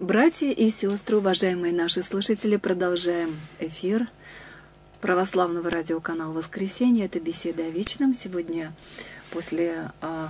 Братья и сестры, уважаемые наши слушатели, продолжаем эфир православного радиоканала «Воскресенье». Это беседа о вечном. Сегодня после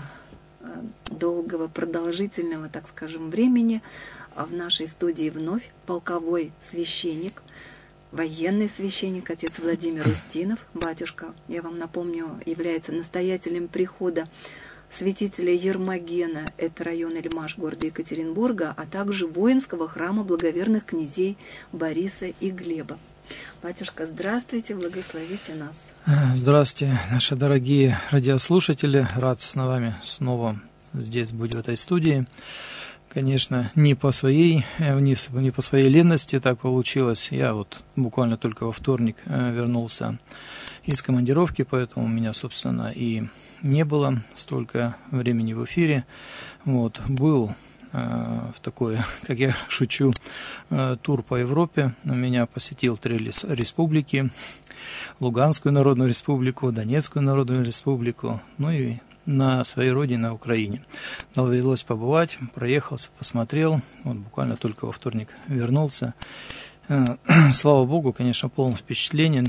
долгого, продолжительного, так скажем, времени в нашей студии вновь полковой священник, военный священник, отец Владимир Устинов. Батюшка, я вам напомню, является настоятелем прихода святителя Ермогена, это район Эльмаш города Екатеринбурга, а также воинского храма благоверных князей Бориса и Глеба. Батюшка, здравствуйте, благословите нас. Здравствуйте, наши дорогие радиослушатели. Рад с вами снова здесь быть в этой студии. Конечно, не по своей ленности так получилось. Я вот буквально только во вторник вернулся из командировки, поэтому у меня, собственно, и не было столько времени в эфире. Вот, был в такой, как я шучу, тур по Европе. Меня посетил 3 республики: Луганскую Народную Республику, Донецкую Народную Республику, ну и на своей родине, на Украине. Довелось побывать, проехался, посмотрел. Вот буквально только во вторник вернулся. Слава Богу, конечно, полон впечатлений.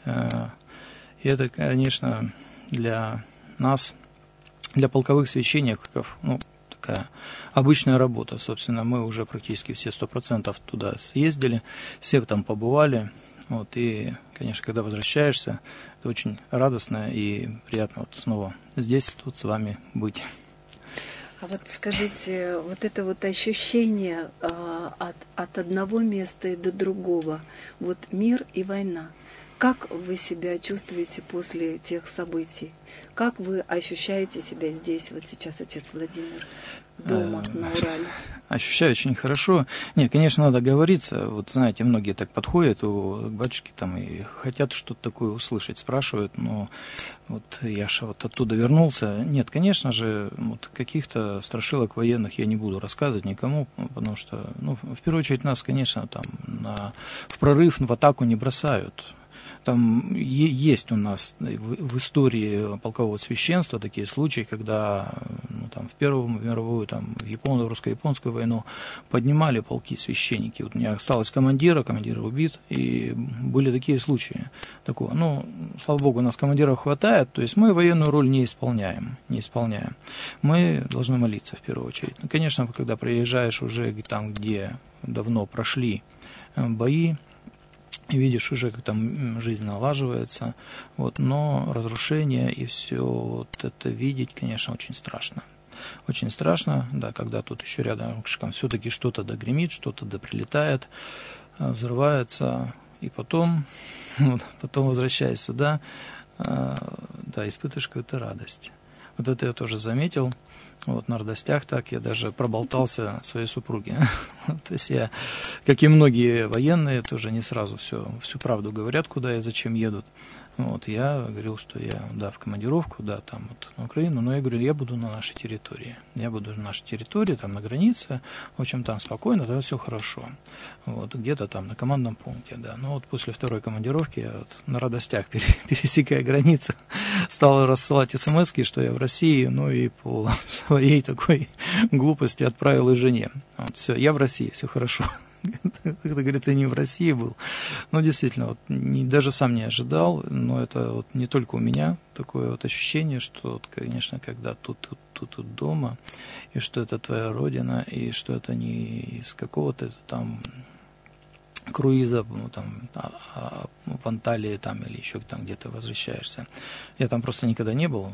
И это, конечно, для нас, для полковых священников, такая обычная работа. Собственно, мы уже практически все 100% туда съездили, все там побывали. Вот, и, конечно, когда возвращаешься, это очень радостно и приятно вот снова здесь, тут с вами быть. А вот скажите, вот это вот ощущение от одного места и до другого, вот мир и война, как вы себя чувствуете после тех событий? Как вы ощущаете себя здесь, вот сейчас, отец Владимир, дома, на Урале? Ощущаю очень хорошо. Нет, конечно, надо говориться. Вот, знаете, многие так подходят к батюшке там и хотят что-то такое услышать, спрашивают, но вот я же вот оттуда вернулся. Нет, конечно же, вот каких-то страшилок военных я не буду рассказывать никому, потому что, в первую очередь, нас, конечно, там в прорыв, в атаку не бросают. Там есть у нас в истории полкового священства такие случаи, когда там, в Первую мировую, там, в русско-японскую войну поднимали полки священники. Вот у меня осталось командир убит, и были такие случаи. Такого. Слава Богу, у нас командиров хватает, то есть мы военную роль не исполняем. Мы должны молиться в первую очередь. Конечно, когда приезжаешь уже там, где давно прошли бои, видишь уже, как там жизнь налаживается, но разрушение и все вот это видеть, конечно, очень страшно. Очень страшно, да, когда тут еще рядом все-таки что-то догремит, что-то прилетает, взрывается, и потом возвращаясь сюда, испытываешь какую-то радость. Вот это я тоже заметил. На радостях так я даже проболтался своей супруге. То есть я, как и многие военные, тоже не сразу всю правду говорят, куда и зачем едут. Я говорил, что я, в командировку, на Украину, но я говорю, я буду на нашей территории. Там на границе, в общем, там спокойно, да, все хорошо. Где-то там на командном пункте, да. Но после второй командировки я на радостях, пересекая границу, стал рассылать смс-ки, что я в России, и по своей такой глупости отправил и жене. Все, я в России, все хорошо. Когда, говорит, ты не в России был. Действительно, даже сам не ожидал, но это не только у меня такое ощущение, что, конечно, когда тут дома, и что это твоя родина, и что это не из какого-то там круиза, в Анталии там, или еще там где-то возвращаешься. Я там просто никогда не был,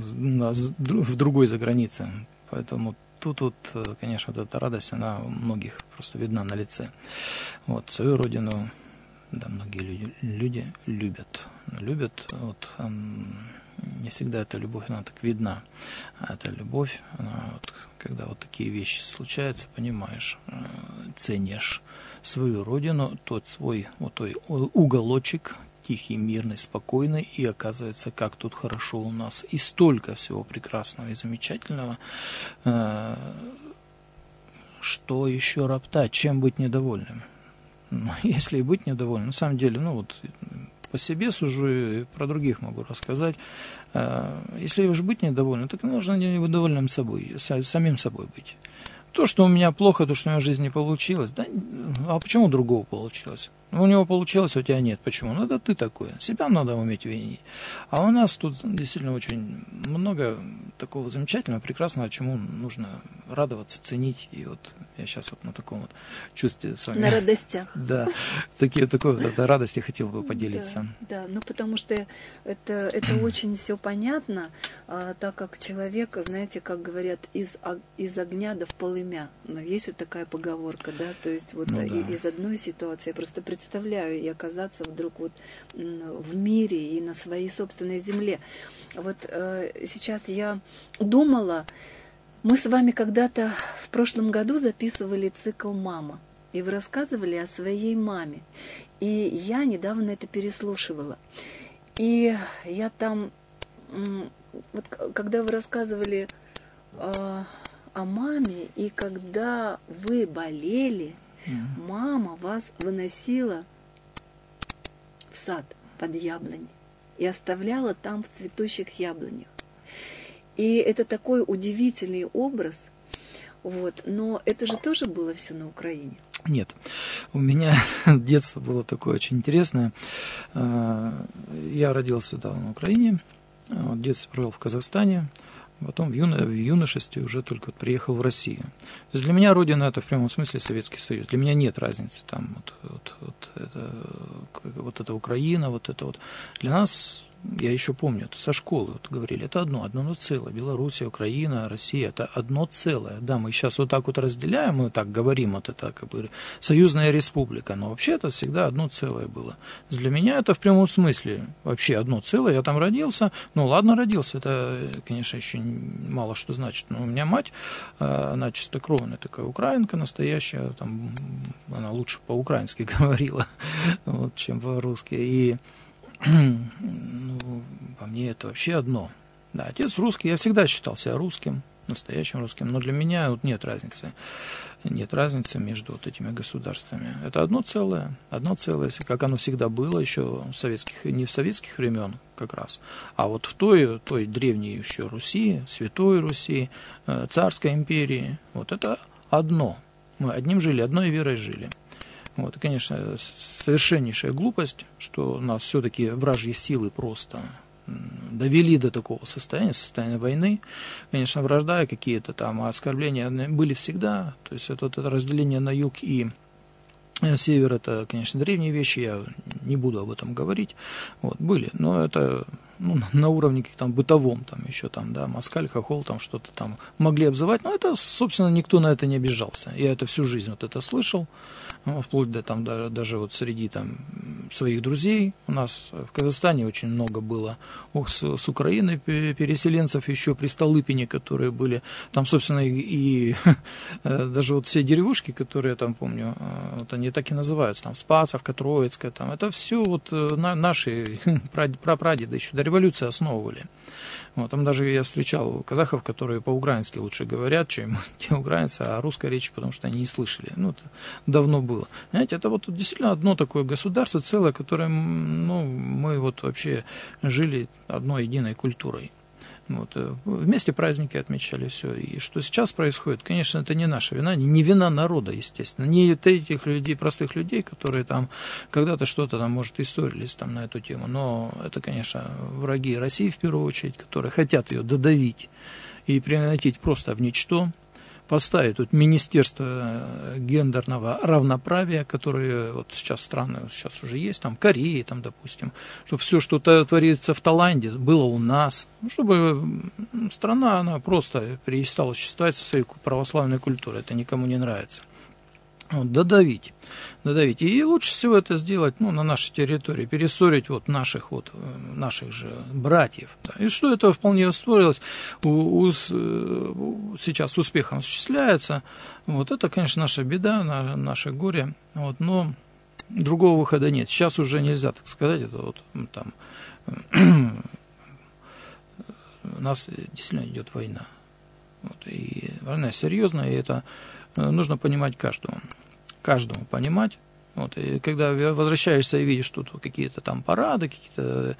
в другой загранице, поэтому тут, конечно, эта радость, она у многих просто видна на лице. Свою родину, да, многие люди любят. Не всегда эта любовь, она так видна. А эта любовь, она, когда такие вещи случаются, понимаешь, ценишь свою родину, тот свой той уголочек, тихий, мирный, спокойный, и оказывается, как тут хорошо у нас, и столько всего прекрасного и замечательного, что еще роптать, чем быть недовольным. Если и быть недовольным, на самом деле, по себе сужу и про других могу рассказать. Если уж быть недовольным, так нужно недовольным собой, самим собой быть. То, что у меня плохо, то, что у меня в жизни не получилось, да, а почему у другого получилось? У него получилось, а у тебя нет. Почему? Ну, это ты такой. Себя надо уметь винить. А у нас тут действительно очень много такого замечательного, прекрасного, чему нужно радоваться, ценить. И вот я сейчас вот на таком вот чувстве с вами. На радостях. Да, такой вот этой радости хотел бы поделиться. Да, ну потому что это очень все понятно, так как человек, знаете, как говорят, из огня да в полымя. Но есть вот такая поговорка, да, то есть вот из одной ситуации я просто представляю и оказаться вдруг вот в мире и на своей собственной земле. Вот сейчас я думала, мы с вами когда-то в прошлом году записывали цикл «Мама», и вы рассказывали о своей маме. И я недавно это переслушивала. И я там, вот когда вы рассказывали о маме, и когда вы болели, мама вас выносила в сад под яблони и оставляла там в цветущих яблонях. И это такой удивительный образ, вот. Но это же тоже было все на Украине. Нет, у меня детство было такое очень интересное. Я родился на Украине, детство провел в Казахстане, потом в юношестве уже только вот приехал в Россию. То есть для меня родина — это в прямом смысле Советский Союз. Для меня нет разницы, там вот это Украина, вот это вот. Для нас, я еще помню, это со школы вот говорили, это одно целое. Белоруссия, Украина, Россия — это одно целое. Да, мы сейчас вот так вот разделяем, мы так говорим, вот это как бы союзная республика, но вообще это всегда одно целое было. Для меня это в прямом смысле вообще одно целое. Я там родился, ну ладно, родился, это, конечно, еще мало что значит, но у меня мать, она чистокровная такая украинка настоящая, там, она лучше по-украински говорила, вот, чем по-русски, и ну, по мне это вообще одно. Да, отец русский, я всегда считал себя русским, настоящим русским, но для меня вот нет разницы между вот этими государствами. Это одно целое, как оно всегда было еще не в советских времен как раз, а вот в той древней еще Руси, Святой Руси, Царской империи, вот это одно. Мы одним жили, одной верой жили. Вот, и, конечно, совершеннейшая глупость, что нас все-таки вражьи силы просто довели до такого состояния войны. Конечно, вражда и какие-то там оскорбления были всегда. То есть это разделение на юг и север, это, конечно, древние вещи, я не буду об этом говорить. Вот, были, но это на уровне там бытовом, там еще там, да, москаль, хохол, там что-то там могли обзывать, но это, собственно, никто на это не обижался. Я это всю жизнь вот это слышал. Вплоть до там даже вот среди там своих друзей. У нас в Казахстане очень много было с Украины переселенцев еще при Столыпине, которые были. Там, собственно, и даже вот все деревушки, которые я там помню, вот они так и называются, там Спасовка, Троицкая, там, это все вот наши прапрадеды еще до революции основывали. Вот, там даже я встречал казахов, которые по-украински лучше говорят, чем те украинцы, а русской речи, потому что они не слышали. Ну, это давно было. Знаете, это вот действительно одно такое государство целое, которое, ну, мы вот вообще жили одной единой культурой. Вот, вместе праздники отмечали, все. И что сейчас происходит, конечно, это не наша вина, не вина народа, естественно, не этих людей, простых людей, которые там когда-то что-то там, может, и ссорились там на эту тему, но это, конечно, враги России в первую очередь, которые хотят ее додавить и превратить просто в ничто, поставить тут Министерство гендерного равноправия, которое вот сейчас страны, сейчас уже есть, там Корея, там, допустим, чтобы все, что творится в Таиланде, было у нас, чтобы страна, она просто перестала существовать со своей православной культурой, это никому не нравится. Вот, додавить. И лучше всего это сделать, ну, на нашей территории, перессорить вот наших же братьев. Да. И что это вполне устроилось, сейчас с успехом осуществляется. Вот это, конечно, наша беда, наше горе. Вот, но другого выхода нет. Сейчас уже нельзя так сказать. Это вот там у нас действительно идет война. Вот, и война серьезная, и это нужно понимать каждому понимать, Вот, и когда возвращаешься и видишь тут какие-то там парады, какие-то,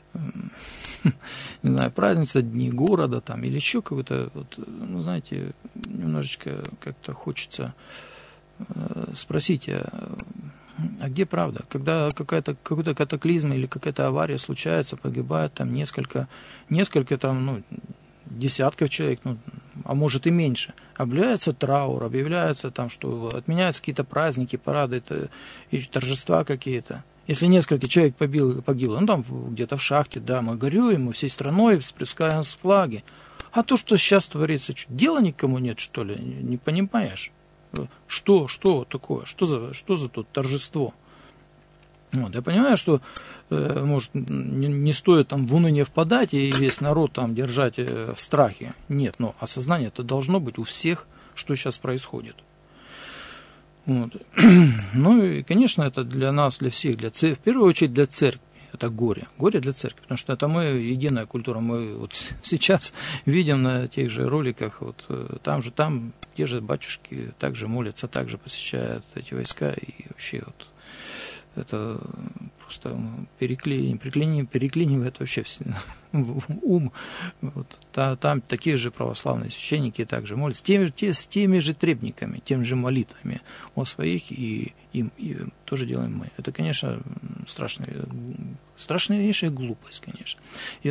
не знаю, празднества, дни города там, или еще какой-то, вот, ну, знаете, немножечко как-то хочется спросить, а где правда? Когда какой-то катаклизм или какая-то авария случается, погибает там несколько там, ну, десятков человек, ну, а может и меньше. Объявляется траур, объявляется там, что отменяются какие-то праздники, парады и торжества какие-то. Если несколько человек погибло, ну там где-то в шахте, да, мы горюем, мы всей страной спускаем с флаги. А то, что сейчас творится, что, дела никому нет, что ли? Не понимаешь? Что такое? Что за тут торжество? Вот, я понимаю, что, может, не стоит там в уныние впадать и весь народ там держать в страхе. Нет, но осознание это должно быть у всех, что сейчас происходит. Вот. Ну и, конечно, это для нас, для всех, в первую очередь для церкви. Это горе. Горе для церкви, потому что это мы, единая культура. Мы вот сейчас видим на тех же роликах, вот там те же батюшки также молятся, также посещают эти войска. И вообще вот это просто переклинивает вообще ум. Вот. Там такие же православные священники также молятся с теми же требниками, теми же молитвами о своих, и тоже делаем мы. Это, конечно, страшнейшая глупость, конечно. И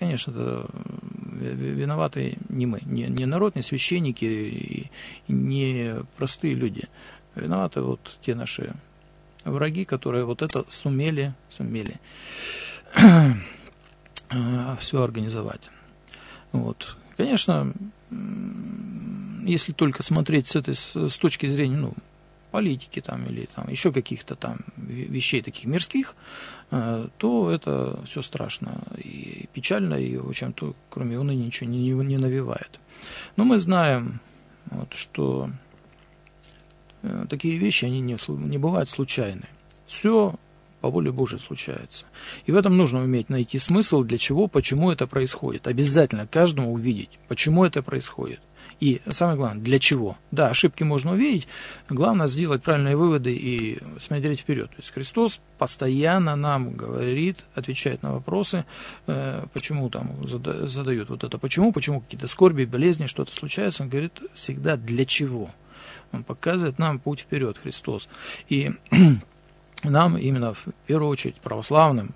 виноваты не мы, не народ, не священники, не простые люди. Виноваты вот те наши враги, которые вот это сумели все организовать. Вот. Конечно, если только смотреть с точки зрения, ну, политики там, или там, еще каких-то там вещей таких мирских, то это все страшно и печально, и в общем-то, кроме уныния, ничего не навевает. Но мы знаем, вот, что такие вещи, они не бывают случайны. Все по воле Божией случается. И в этом нужно уметь найти смысл, для чего, почему это происходит. Обязательно каждому увидеть, почему это происходит. И самое главное, для чего. Да, ошибки можно увидеть, главное сделать правильные выводы и смотреть вперед. То есть Христос постоянно нам говорит, отвечает на вопросы, почему там задают вот это, почему какие-то скорби, болезни, что-то случается. Он говорит всегда для чего. Он показывает нам путь вперед, Христос. И нам именно в первую очередь православным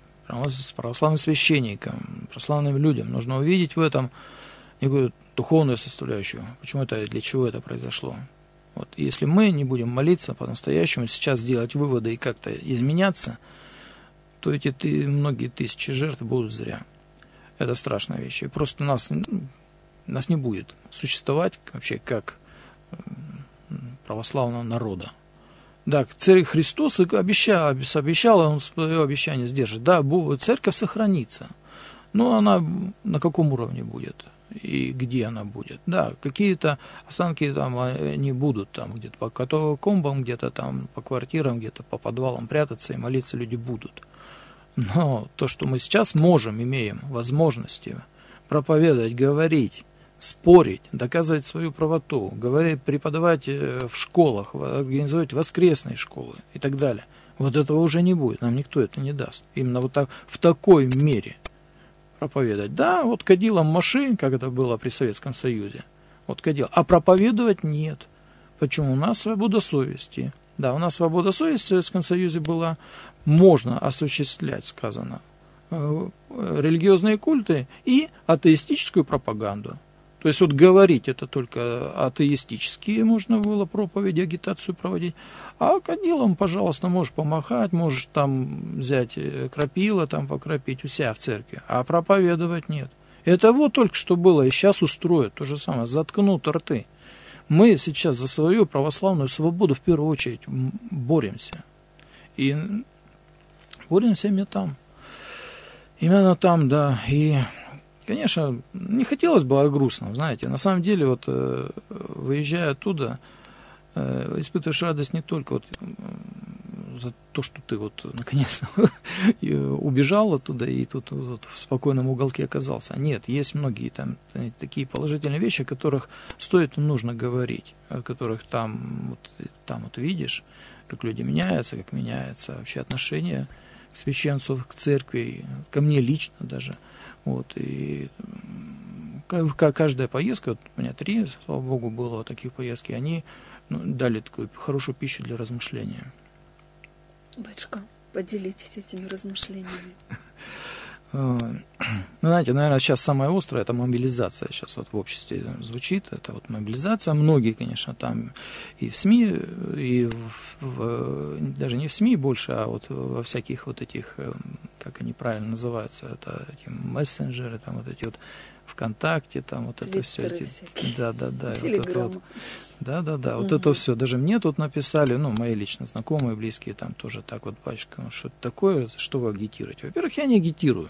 священникам, православным людям нужно увидеть в этом некую духовную составляющую. Почему это, для чего это произошло. Вот. Если мы не будем молиться по-настоящему, сейчас делать выводы и как-то изменяться, то эти многие тысячи жертв будут зря. Это страшная вещь. И просто нас не будет существовать вообще как православного народа. Да, царь Христос обещал, он свое обещание сдержит. Да, церковь сохранится. Но она на каком уровне будет? И где она будет? Да, какие-то останки там они будут, там где-то по катакомбам, где-то там по квартирам, где-то по подвалам прятаться и молиться люди будут. Но то, что мы сейчас имеем возможности проповедовать, говорить, спорить, доказывать свою правоту, преподавать в школах, организовать воскресные школы и так далее. Вот этого уже не будет, нам никто это не даст. Именно вот так, в такой мере проповедовать. Да, вот кадилом машин, как это было при Советском Союзе, вот кадил, а проповедовать нет. Почему? У нас свобода совести. Да, у нас свобода совести в Советском Союзе была, можно осуществлять, сказано, религиозные культы и атеистическую пропаганду. То есть вот говорить это только атеистические можно было проповеди, агитацию проводить, а кадилом, пожалуйста, можешь помахать, можешь там взять крапила, там покропить у себя в церкви, а проповедовать нет. Это вот только что было, и сейчас устроят то же самое, заткнут рты. Мы сейчас за свою православную свободу в первую очередь боремся. И боремся именно там. Именно там, да, и... Конечно, не хотелось бы, а грустно, знаете. На самом деле, вот выезжая оттуда, испытываешь радость не только вот за то, что ты вот наконец убежал оттуда и тут вот в спокойном уголке оказался. Нет, есть многие там такие положительные вещи, о которых стоит и нужно говорить, о которых там вот видишь, как люди меняются, как меняется вообще отношение к священству, к церкви, ко мне лично даже. Вот, и каждая поездка, вот у меня 3, слава Богу, было вот таких поездки, они дали такую хорошую пищу для размышления. Батюшка, поделитесь этими размышлениями. Знаете, наверное, сейчас самое острое — это мобилизация. Сейчас вот в обществе звучит, это вот мобилизация. Многие, конечно, там и в СМИ, и даже не в СМИ больше, а вот во всяких вот этих, как они правильно называются, это эти мессенджеры, там вот эти вот ВКонтакте, там вот это все эти, да, Телеграм. Вот это все. Даже мне тут написали, мои лично знакомые, близкие, там тоже так вот, батюшка, что это такое, что вы агитируете? Во-первых, я не агитирую.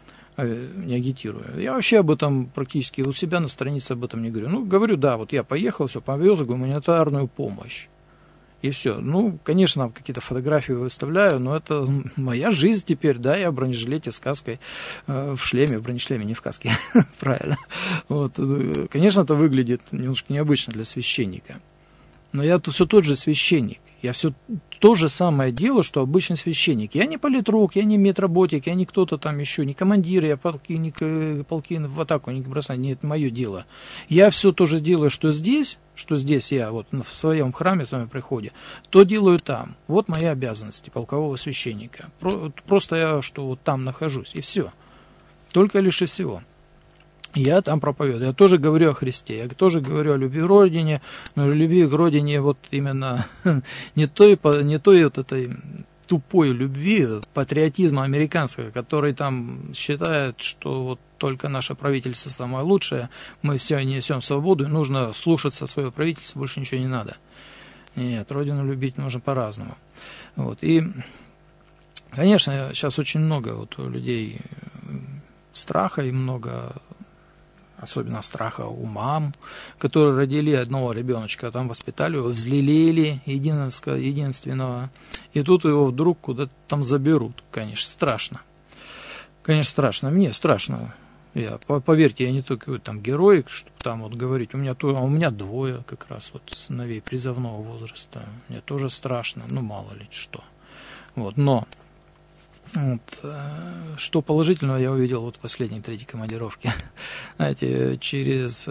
Я вообще об этом практически у себя на странице об этом не говорю. Говорю, да, вот я поехал, все, повез гуманитарную помощь. И все. Конечно, какие-то фотографии выставляю, но это моя жизнь теперь, да, я в бронежилете с каской, в бронешлеме, не в каске, правильно. Вот. Конечно, это выглядит немножко необычно для священника. Но я все тот же священник. Я все то же самое делаю, что обычный священник. Я не политрук, я не медработник, я не кто-то там еще, не командир, я полки в атаку не бросаю. Нет, это мое дело. Я все то же делаю, что здесь я вот в своем храме, в своем приходе, то делаю там. Вот мои обязанности полкового священника. Просто я вот там нахожусь, и все. Только лишь и всего. Я там проповедую. Я тоже говорю о Христе, я тоже говорю о любви к Родине, но любви к Родине вот именно не той вот этой тупой любви, патриотизма американского, который там считает, что вот только наше правительство самое лучшее, мы все несем свободу, и нужно слушаться свое правительство, больше ничего не надо. Нет, Родину любить можно по-разному. Вот. И, конечно, сейчас очень много вот у людей страха и много... Особенно страха у мам, которые родили одного ребеночка, там воспитали его, взлелели единственного, и тут его вдруг куда-то там заберут. Конечно, страшно. Конечно, страшно. Мне страшно. Поверьте, я не только там герой, чтобы там вот говорить. У меня 2 как раз вот сыновей призывного возраста. Мне тоже страшно, мало ли что. Вот, но... Вот, что положительного я увидел вот в последней 3-й командировке. Знаете, через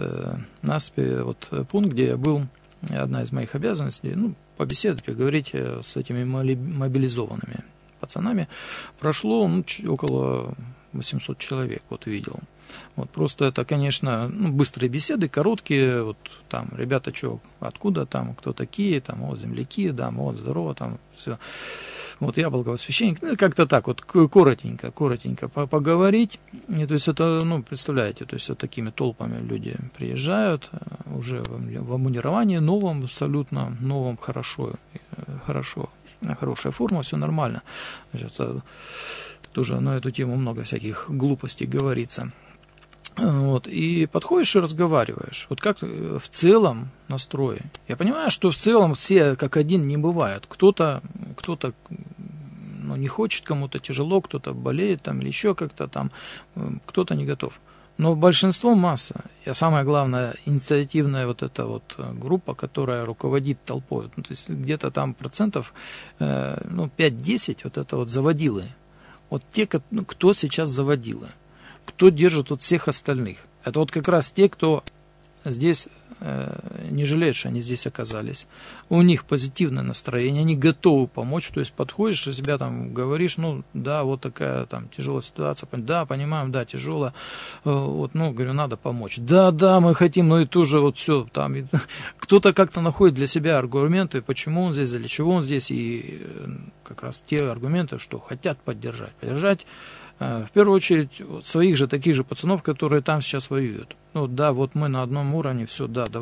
вот пункт, где я был, одна из моих обязанностей, побеседовать, поговорить с этими мобилизованными пацанами, прошло около 800 человек, вот видел. Вот, просто это, конечно, быстрые беседы, короткие, вот там, ребята, откуда там, кто такие, там, вот, земляки, да, вот, здорово, там, все. Вот я был священник, как-то так вот коротенько поговорить. И, то есть это, представляете, то есть вот такими толпами люди приезжают уже в обмундировании новом, абсолютно новом, хорошая форма, все нормально. Значит, тоже на эту тему много всяких глупостей говорится. Вот, и подходишь и разговариваешь. Вот как в целом настрой. Я понимаю, что в целом все как один не бывают. Кто-то не хочет, кому-то тяжело, кто-то болеет там, или еще как-то там, кто-то не готов. Но большинство масса. И самое главное, инициативная вот эта вот группа, которая руководит толпой. То есть где-то там процентов 5-10 вот это вот заводилы. Вот те, кто сейчас заводилы. Кто держит вот всех остальных. Это вот как раз те, кто здесь не жалеют, что они здесь оказались. У них позитивное настроение, они готовы помочь. То есть подходишь, у себя там говоришь, да, вот такая там тяжелая ситуация, да, понимаем, да, тяжело, вот, говорю, надо помочь. Да, мы хотим, и тоже вот все там. Кто-то как-то находит для себя аргументы, почему он здесь, для чего он здесь, и как раз те аргументы, что хотят поддержать в первую очередь своих же таких же пацанов, которые там сейчас воюют. Да, вот мы на одном уровне, все, да, давайте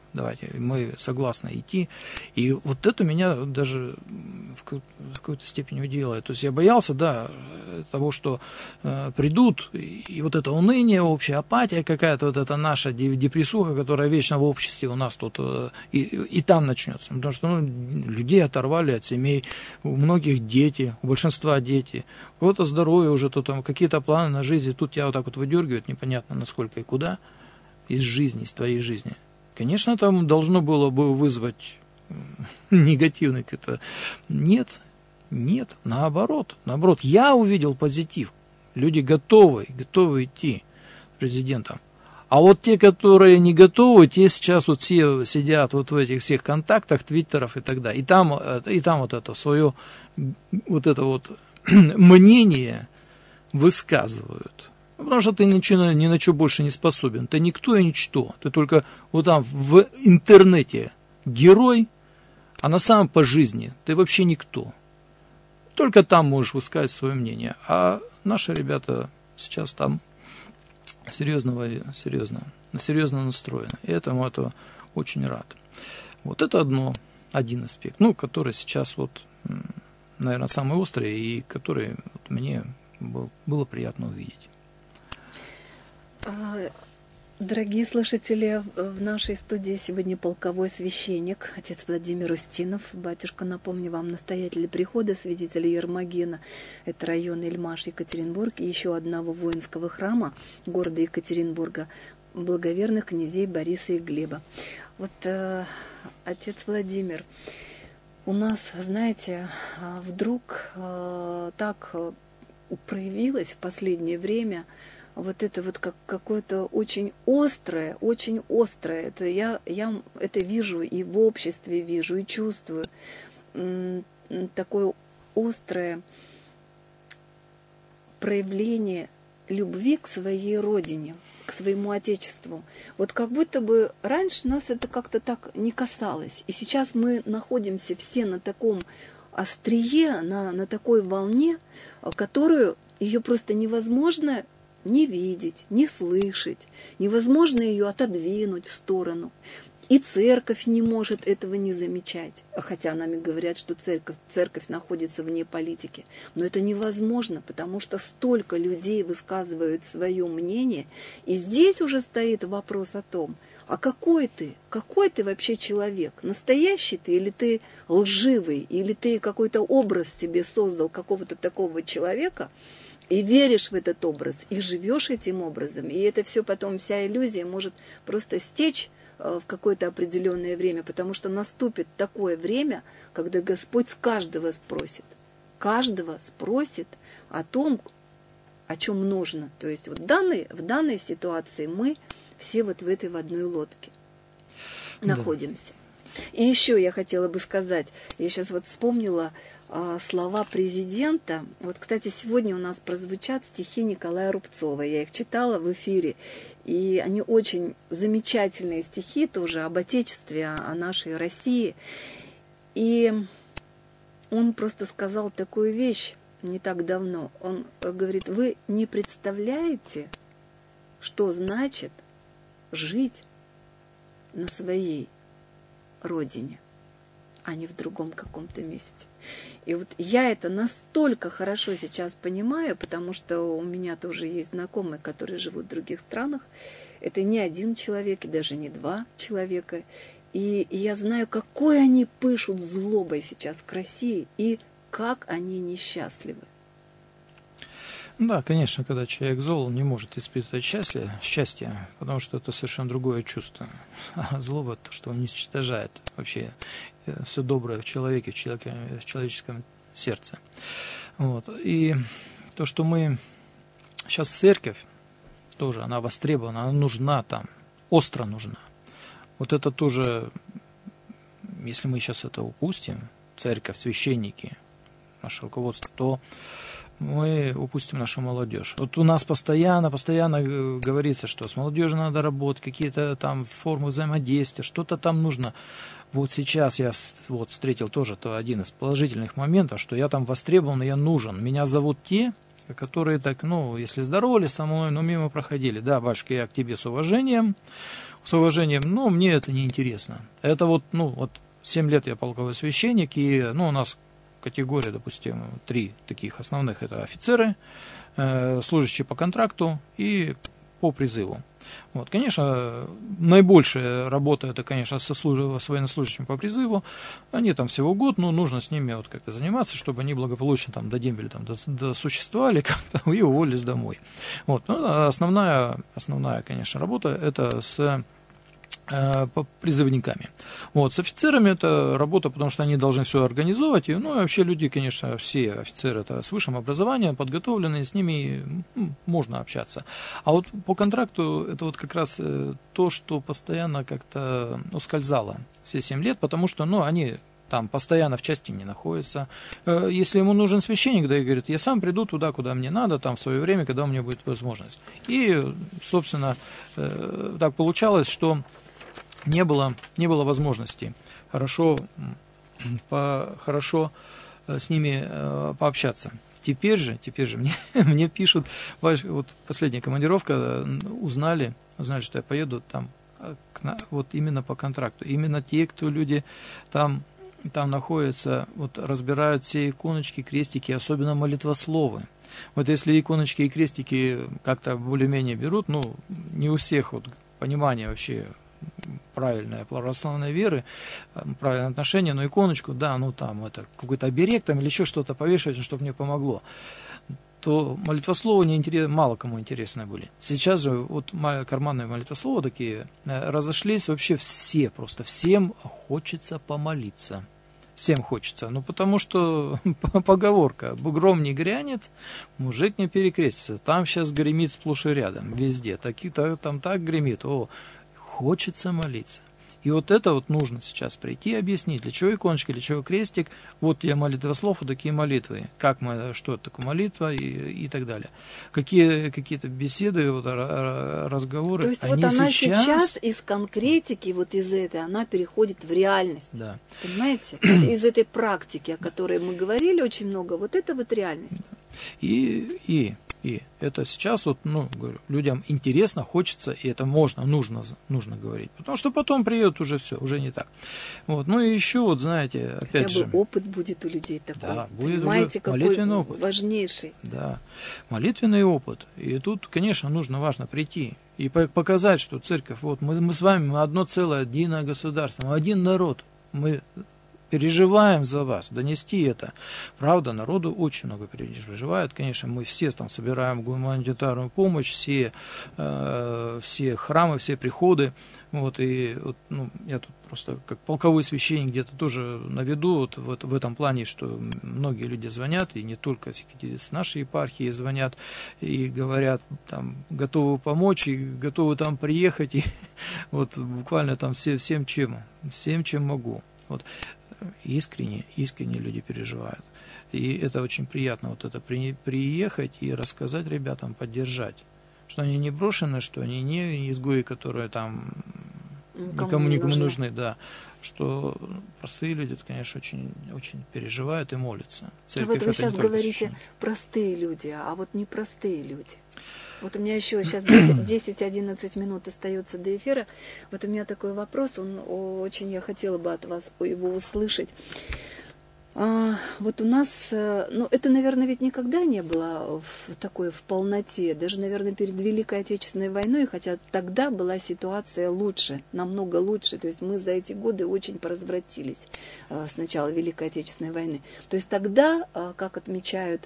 давайте, мы согласны идти. И вот это меня даже в какой-то степени удивило. То есть я боялся, да, того, что придут, и вот это уныние, общая апатия какая-то, вот эта наша депрессуха, которая вечно в обществе у нас тут и там начнется. Потому что людей оторвали от семей, у многих дети, у большинства дети, у кого-то здоровье уже, то там какие-то планы на жизнь, тут тебя вот так вот выдергивают, непонятно насколько и куда, из жизни, из твоей жизни. Конечно, там должно было бы вызвать негативный какой-то. Нет, наоборот. Я увидел позитив. Люди готовы идти с президентом. А вот те, которые не готовы, те сейчас вот все сидят вот в этих всех контактах, твиттеров и так далее. И там вот это свое вот это вот мнение высказывают. Потому что ты ни на что больше не способен. Ты никто и ничто. Ты только вот там в интернете герой, а на самом по жизни ты вообще никто. Только там можешь высказать свое мнение. А наши ребята сейчас там серьезно настроены. И этому это очень рад. Вот это один аспект, который сейчас вот, наверное, самый острый и который вот мне было приятно увидеть. Дорогие слушатели, в нашей студии сегодня полковой священник, отец Владимир Устинов. Батюшка, напомню вам, настоятель прихода святителя Ермогена. Это район Ильмаш, Екатеринбург, и еще одного воинского храма города Екатеринбурга, благоверных князей Бориса и Глеба. Вот, отец Владимир, у нас, знаете, вдруг так проявилось в последнее время вот это вот как какое-то очень острое. Это я это вижу и в обществе вижу, и чувствую. Такое острое проявление любви к своей родине, к своему Отечеству. Вот как будто бы раньше нас это как-то так не касалось. И сейчас мы находимся все на таком острие, на такой волне, которую ее просто невозможно не видеть, не слышать, невозможно ее отодвинуть в сторону. И церковь не может этого не замечать. Хотя нами говорят, что церковь находится вне политики. Но это невозможно, потому что столько людей высказывают свое мнение. И здесь уже стоит вопрос о том, а какой ты? Какой ты вообще человек? Настоящий ты или ты лживый? Или ты какой-то образ себе создал какого-то такого человека, и веришь в этот образ, и живешь этим образом, и это все потом, вся иллюзия может просто стечь в какое-то определенное время, потому что наступит такое время, когда Господь с каждого спросит о том, о чем нужно. То есть вот в данной ситуации мы все вот в одной лодке находимся. И еще я хотела бы сказать, я сейчас вот вспомнила слова президента. Вот, кстати, сегодня у нас прозвучат стихи Николая Рубцова. Я их читала в эфире. И они очень замечательные стихи тоже об Отечестве, о нашей России. И он просто сказал такую вещь не так давно. Он говорит: вы не представляете, что значит жить на своей родине, а не в другом каком-то месте. И вот я это настолько хорошо сейчас понимаю, потому что у меня тоже есть знакомые, которые живут в других странах. Это не один человек и даже не два человека. И я знаю, какой они пышут злобой сейчас к России и как они несчастливы. Да, конечно, когда человек зол, он не может испытывать счастье, потому что это совершенно другое чувство. А злоба — то, что он уничтожает вообще все доброе в человеке, в человеческом сердце. Вот. И то, что мы сейчас церковь, тоже она востребована, она нужна там, остро нужна. Вот это тоже, если мы сейчас это упустим, церковь, священники, наше руководство, то мы упустим нашу молодежь. Вот у нас постоянно говорится, что с молодежью надо работать, какие-то там формы взаимодействия, что-то там нужно. Вот сейчас я встретил тоже один из положительных моментов, что я там востребован, я нужен. Меня зовут те, которые так, если здоровались со мной, но мимо проходили. Да, батюшка, я к тебе с уважением. с уважением, ну, мне это не интересно. Это вот, ну, вот 7 лет я полковой священник, и, ну, у нас категория, допустим, 3 таких основных, это офицеры, служащие по контракту и по призыву. Вот, конечно, наибольшая работа это, конечно, с военнослужащими по призыву. Они там всего год, но нужно с ними вот как-то заниматься, чтобы они благополучно там до дембеля там досуществовали как-то и уволились домой. Вот, ну, основная, конечно, работа это с призывниками. Вот, с офицерами это работа, потому что они должны все организовывать. И, ну, и вообще люди, конечно, все офицеры это с высшим образованием, подготовленные, с ними можно общаться. А вот по контракту это вот как раз то, что постоянно как-то ускользало все 7 лет, потому что, ну, они там постоянно в части не находятся. Если ему нужен священник, да, и говорит, я сам приду туда, куда мне надо, там в свое время, когда у меня будет возможность. И, собственно, так получалось, что не было возможности хорошо с ними пообщаться. Теперь же мне пишут, вот последняя командировка, узнали, что я поеду там вот именно по контракту. Именно те, кто люди там находятся, вот разбирают все иконочки, крестики, особенно молитвословы. Вот если иконочки и крестики как-то более-менее берут, ну, не у всех вот понимание вообще правильной православной веры, правильное отношение, но иконочку, да, ну там это какой-то оберег там или еще что-то повешать, чтобы мне помогло, то молитвословы мало кому интересны были. Сейчас же вот карманные молитвословы такие разошлись вообще все, просто всем хочется помолиться. Всем хочется, ну потому что поговорка, гром не грянет, мужик не перекрестится, там сейчас гремит сплошь и рядом, везде, там так гремит, хочется молиться. И вот это вот нужно сейчас прийти и объяснить, для чего иконочка, для чего крестик, вот я молитвослов, вот такие молитвы, что это такое молитва и так далее. Какие-то беседы, вот, разговоры. То есть вот она сейчас из конкретики, вот из этой, она переходит в реальность. Да. Понимаете? Из этой практики, о которой мы говорили очень много, вот это вот реальность. И это сейчас вот, ну, говорю, людям интересно, хочется, и это нужно говорить. Потому что потом приедут уже все, уже не так. Вот. Ну и еще, вот знаете, опять хотя бы опыт будет у людей такой. Да, будет понимаете, какой опыт. Важнейший. Да, молитвенный опыт. И тут, конечно, важно прийти и показать, что церковь, вот мы с вами, мы одно целое, единое государство, мы один народ, мы переживаем за вас, донести это. Правда, народу очень много переживает. Конечно, мы все там собираем гуманитарную помощь, все храмы, все приходы. Вот, и вот, ну, я тут просто как полковой священник где-то тоже на виду вот в этом плане, что многие люди звонят, и не только с нашей епархии звонят, и говорят, там, готовы помочь, и готовы там приехать, и вот буквально там всем, чем могу. Вот. Искренне люди переживают. И это очень приятно, вот это приехать и рассказать ребятам, поддержать. Что они не брошены, что они не изгои, которые там никому не нужны, да. Что простые люди, конечно, очень, очень переживают и молятся. Церковь, вот вы сейчас говорите простые люди, а вот непростые люди. Вот у меня еще сейчас 10-11 минут остается до эфира. Вот у меня такой вопрос, я хотела бы от вас его услышать. Вот у нас, ну это, наверное, ведь никогда не было в полноте, даже, наверное, перед Великой Отечественной войной, хотя тогда была ситуация лучше, намного лучше. То есть мы за эти годы очень поразвратились с начала Великой Отечественной войны. То есть тогда, как отмечают...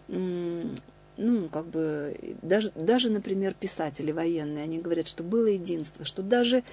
Ну, как бы, даже, например, писатели военные, они говорят, что было единство, что даже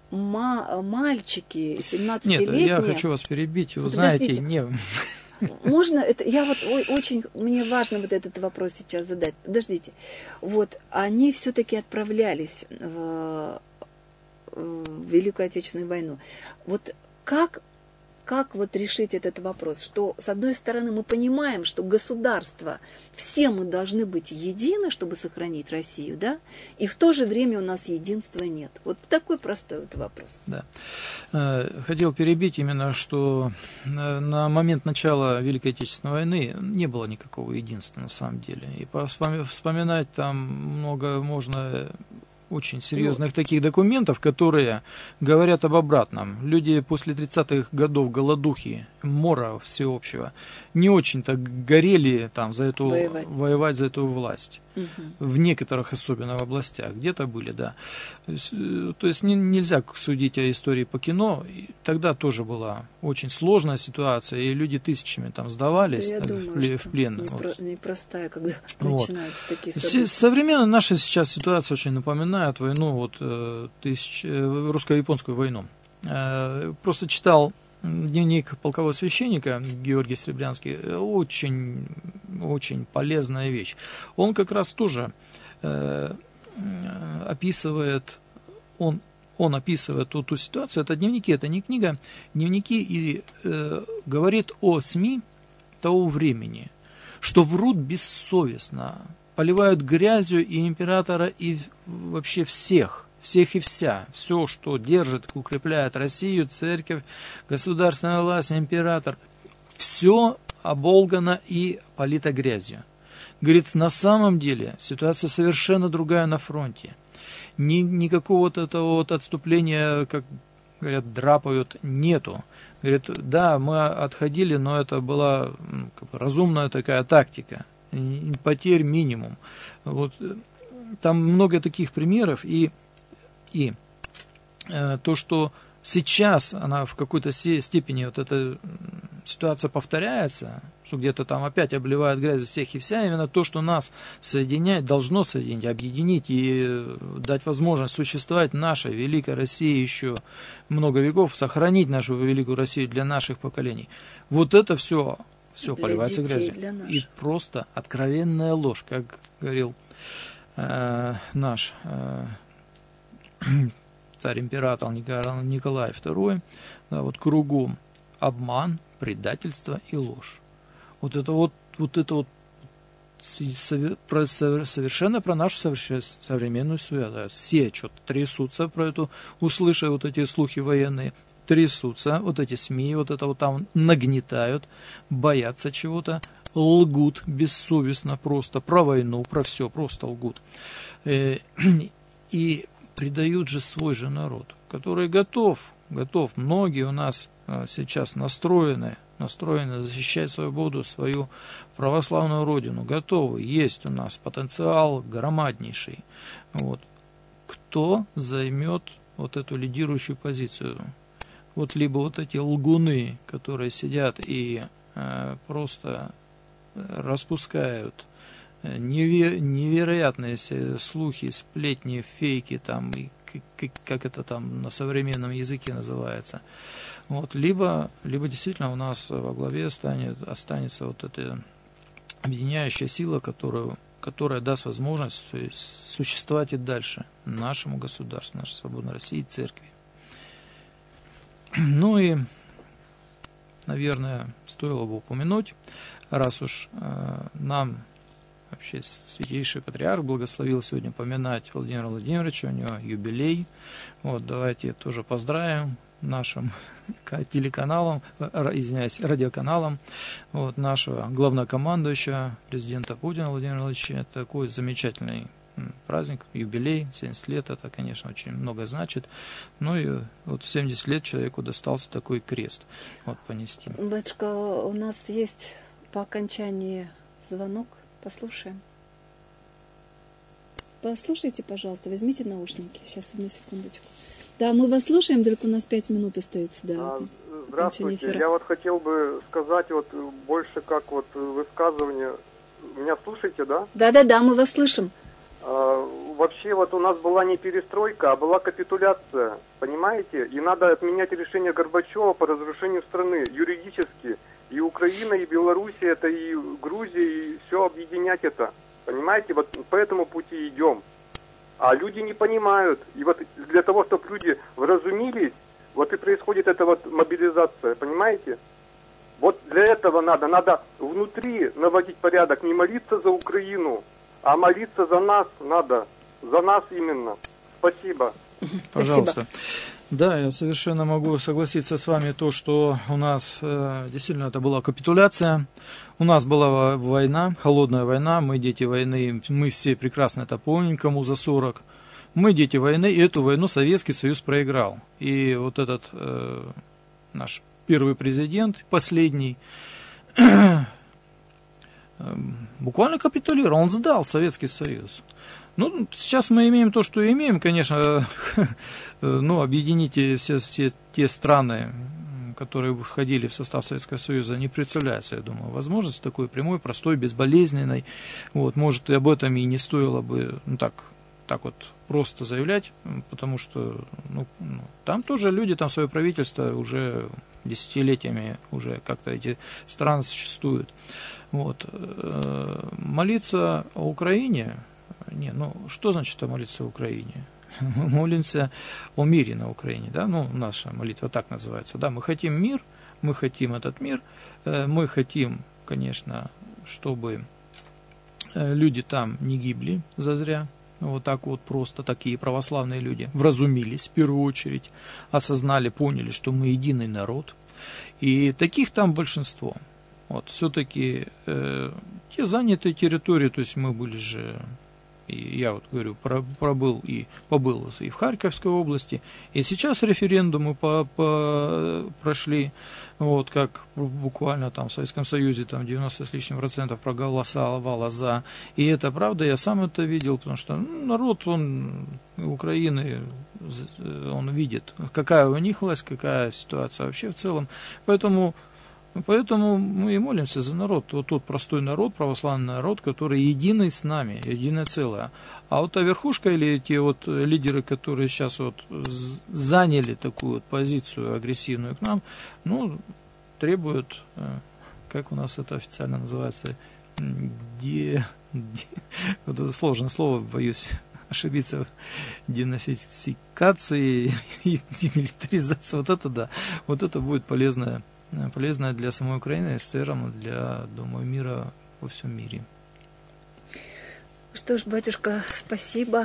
мальчики 17-летние... Нет, я хочу вас перебить, вы знаете, не... Можно, это, я вот очень, мне важно вот этот вопрос сейчас задать. Подождите, вот, они все-таки отправлялись в Великую Отечественную войну. Вот как вот решить этот вопрос, что, с одной стороны, мы понимаем, что государство, все мы должны быть едины, чтобы сохранить Россию, да, и в то же время у нас единства нет. Вот такой простой вот вопрос. Да. Хотел перебить именно, что на момент начала Великой Отечественной войны не было никакого единства на самом деле. И вспоминать там много можно очень серьезных таких документов, которые говорят об обратном. Люди после 30-х годов голодухи, мора всеобщего, не очень-то горели там за эту, воевать за эту власть. В некоторых особенно в областях. Где-то были, да. То есть нельзя судить о истории по кино. Тогда тоже была очень сложная ситуация, и люди тысячами там сдавались, да, думаю, в плен. Непростая, когда начинаются такие события. Современная наша сейчас ситуация очень напоминает войну, русско-японскую войну. Просто читал дневник полкового священника Георгий Сребрянский, очень, очень полезная вещь. Он как раз тоже описывает, он описывает ту ситуацию, это дневники, это не книга, дневники, и говорит о СМИ того времени, что врут бессовестно, поливают грязью и императора, и вообще всех и вся, все, что держит, укрепляет Россию, церковь, государственная власть, император, все оболгано и полито грязью. Говорит, на самом деле ситуация совершенно другая на фронте. Никакого этого отступления, как говорят, драпают, нету. Говорит, да, мы отходили, но это была разумная такая тактика. Потерь минимум. Вот, там много таких примеров, и то, что сейчас она в какой-то степени, вот эта ситуация повторяется, что где-то там опять обливают грязью всех и вся, именно то, что нас соединяет, должно соединить, объединить и дать возможность существовать нашей великой России еще много веков, сохранить нашу великую Россию для наших поколений. Вот это все поливается грязью. И просто откровенная ложь, как говорил наш царь-император Николай II, да, вот кругом обман, предательство и ложь. Вот это совершенно про нашу современную связь. Все что-то трясутся про эту, услышав вот эти слухи военные, трясутся, вот эти СМИ, вот это вот там нагнетают, боятся чего-то, лгут бессовестно просто про войну, про все, просто лгут. И предают же свой же народ, который готов, многие у нас сейчас настроены защищать свободу, свою православную родину, готовы, есть у нас потенциал громаднейший. Вот. Кто займет вот эту лидирующую позицию? Вот либо вот эти лгуны, которые сидят и просто распускают невероятные слухи, сплетни, фейки, там, и как это там на современном языке называется. Вот, либо действительно у нас во главе останется вот эта объединяющая сила, которая даст возможность существовать и дальше нашему государству, нашей свободной России и церкви. Ну и, наверное, стоило бы упомянуть, раз уж нам вообще Святейший Патриарх благословил сегодня поминать Владимира Владимировича, у него юбилей. Вот, давайте тоже поздравим нашим телеканалам, радиоканалам, вот, нашего главнокомандующего, президента Путина Владимира Владимировича. Такой замечательный праздник, юбилей, 70 лет, это, конечно, очень много значит. Ну и вот 70 лет человеку достался такой крест вот, понести. Батюшка, у нас есть по окончании звонок. Послушаем. Послушайте, пожалуйста, возьмите наушники. Сейчас, одну секундочку. Да, мы вас слушаем, только у нас 5 минут остается до Здравствуйте. Я вот хотел бы сказать вот больше как вот высказывание. Меня слушаете, да? Да, мы вас слышим. Вообще вот у нас была не перестройка, а была капитуляция, понимаете? И надо отменять решение Горбачева по разрушению страны юридически. И Украина, и Белоруссия, это и Грузия, и все объединять это. Понимаете, вот по этому пути идем. А люди не понимают. И вот для того, чтобы люди вразумились, вот и происходит эта вот мобилизация, понимаете? Вот для этого надо внутри наводить порядок, не молиться за Украину, а молиться за нас надо, за нас именно. Спасибо. Пожалуйста. Да, я совершенно могу согласиться с вами, то, что у нас действительно это была капитуляция, у нас была война, холодная война, мы дети войны, мы все прекрасно это помним, кому за 40, Мы дети войны, и эту войну Советский Союз проиграл. И вот этот наш первый президент, последний, буквально капитулировал, он сдал Советский Союз. Ну, сейчас мы имеем то, что имеем, конечно, ну, объедините все те страны, которые входили в состав Советского Союза, не представляется, я думаю, возможность такой прямой, простой, безболезненной. Вот, может, и об этом и не стоило бы, ну, так вот просто заявлять, потому что там тоже люди, там свое правительство уже десятилетиями уже как-то эти страны существуют. Вот. Молиться о Украине, что значит молиться о Украине? Мы молимся о мире на Украине, да, наша молитва так называется, да, мы хотим мир, мы хотим этот мир, мы хотим, конечно, чтобы люди там не гибли зазря. Вот так вот просто такие православные люди вразумились в первую очередь, осознали, поняли, что мы единый народ. И таких там большинство. Вот, все-таки те занятые территории, то есть мы были же, и я вот говорю, побыл и в Харьковской области, и сейчас референдумы прошли, вот, как буквально там в Советском Союзе там 90 с лишним процентов проголосовало за, и это правда, я сам это видел, потому что народ, он Украины, он видит, какая у них власть, какая ситуация вообще в целом, поэтому мы и молимся за народ, вот тот простой народ, православный народ, который единый с нами, единое целое. А вот та верхушка или те вот лидеры, которые сейчас вот заняли такую вот позицию агрессивную к нам, требуют, как у нас это официально называется, вот это сложное слово, боюсь ошибиться, денацификации и демилитаризации, вот это да, вот это будет полезная для самой Украины, и в целом для, думаю, мира во всем мире. Что ж, батюшка, спасибо.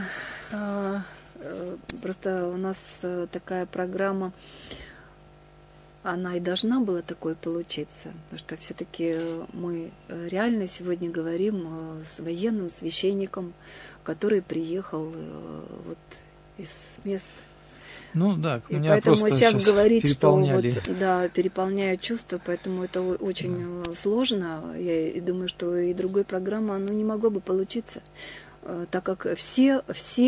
Просто у нас такая программа, она и должна была такой получиться, потому что все-таки мы реально сегодня говорим с военным священником, который приехал вот из мест. Да, и меня поэтому просто сейчас говорить, что переполняют чувства, поэтому это очень сложно. Я и думаю, что и другой программы оно не могло бы получиться, так как всех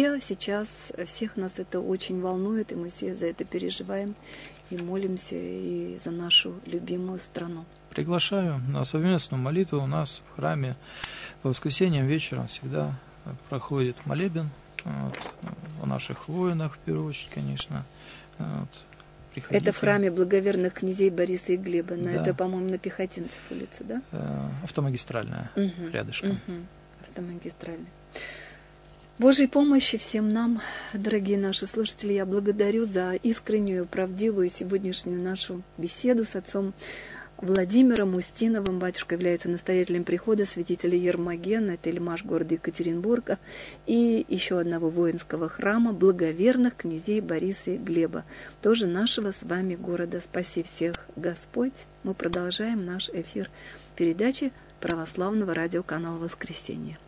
нас это очень волнует, и мы все за это переживаем и молимся и за нашу любимую страну. Приглашаю на совместную молитву у нас в храме по воскресеньям вечером всегда проходит молебен. О наших воинах, в первую очередь, конечно. Приходите. Это в храме благоверных князей Бориса и Глеба. Да. Это, по-моему, на Пехотинцев улица, да? Автомагистральная, рядышком. Автомагистральная. Божьей помощи всем нам, дорогие наши слушатели. Я благодарю за искреннюю, правдивую сегодняшнюю нашу беседу с отцом Владимиром Устиновым. Батюшка является настоятелем прихода святителя Ермогена, это Ильмаш города Екатеринбурга, и еще одного воинского храма благоверных князей Бориса и Глеба, тоже нашего с вами города. Спаси всех Господь. Мы продолжаем наш эфир передачи православного радиоканала «Воскресенье».